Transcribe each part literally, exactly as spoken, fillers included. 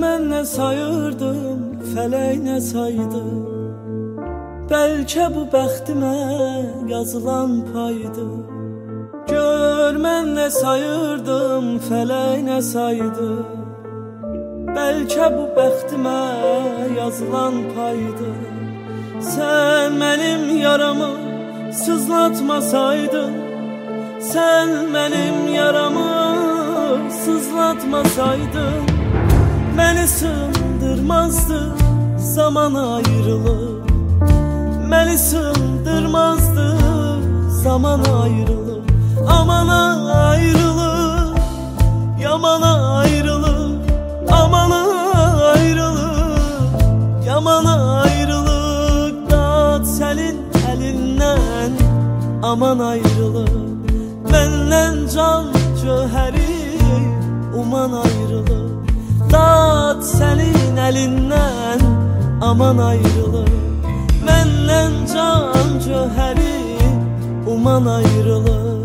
mən nə sayırdım, fələk nə saydı. Bəlkə bu bəxtimə yazılan paydı. Gör mən nə sayırdım, fələk nə saydı. Bəlkə bu bəxtimə yazılan paydı. Sən mənim yaramı sızlatmasaydın, sən mənim yaramı sızlatmasaydın, məni sındırmazdı zaman ayrılığı. Məni sındırmazdı zaman ayrılığı. Aman ayrılık, yaman ayrılık, aman ayrılık, yaman ayrılık. Dağıt senin elinden, aman ayrılık. Benden can cöheri, uman ayrılık. Dağıt senin elinden, aman ayrılık. Benden can cöheri, uman ayrılık.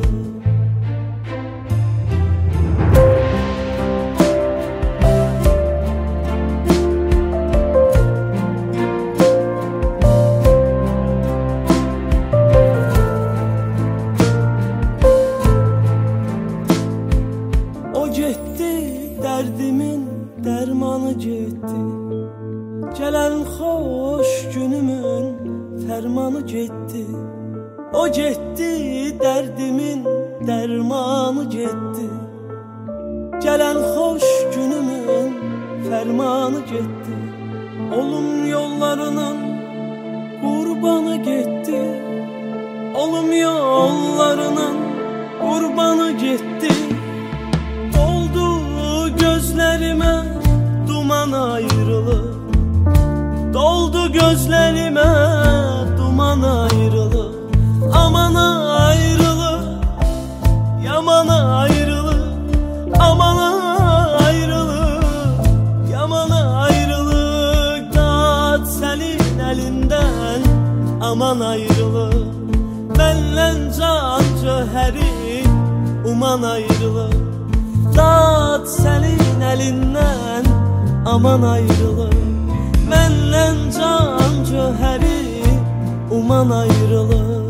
O getdi, dərdimin dərmanı getdi. Gələn xoş günümün fərmanı getdi. O getdi, dərdimin dərmanı getdi. Gələn xoş günümün fərmanı getdi. Olum yollarının qurbanı getdi. Olum yollarının qurbanı getdi. Doldu gözlərimə duman ayrılık. Doldu gözlerime duman ayrılık. Aman ayrılık, yaman ayrılık, aman ayrılık, yaman ayrılık. Dağıt senin elinden, aman ayrılık. Benden can cöheri, uman ayrılık. Dağıt senin elinden, aman ayrılık. Benden can cöheri, uman ayrılık.